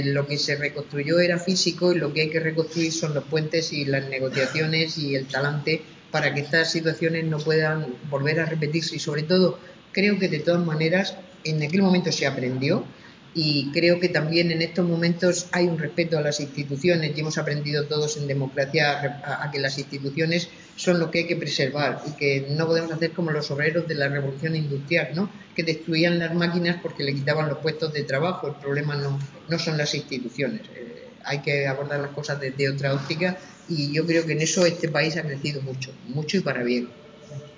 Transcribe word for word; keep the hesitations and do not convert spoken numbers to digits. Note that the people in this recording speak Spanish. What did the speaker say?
Lo que se reconstruyó era físico y lo que hay que reconstruir son los puentes y las negociaciones y el talante para que estas situaciones no puedan volver a repetirse. Y sobre todo, creo que de todas maneras en aquel momento se aprendió y creo que también en estos momentos hay un respeto a las instituciones y hemos aprendido todos en democracia a, a que las instituciones son lo que hay que preservar y que no podemos hacer como los obreros de la revolución industrial, ¿no?, que destruían las máquinas porque le quitaban los puestos de trabajo. El problema no, no son las instituciones, eh, hay que abordar las cosas desde otra óptica y yo creo que en eso este país ha crecido mucho, mucho y para bien.